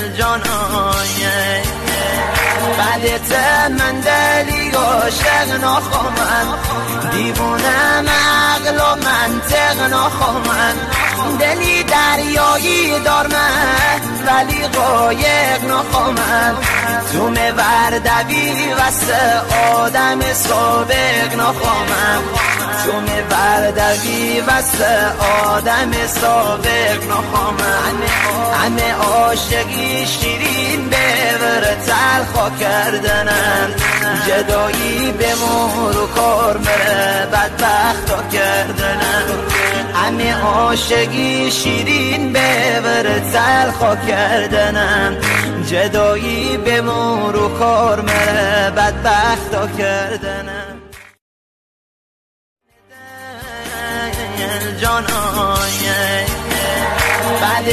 جانای بعدت من دلی عاشق نخواهم دیوونم عقل و منطق نخواهم دلی دریایی دارم ولی قایق نخواهم تو مبردوی واسه آدم سابق نخواهم تو مبردوی واسه آدم سابق نخواهم همه عاشقی شیرین ببر تلخا کردنم جدایی به مهر و کار مره بدبختا کردنم همه عاشقی شیرین ببر تلخا کردنم جدایی به مهر و کار مره بدبختا کردنم جانان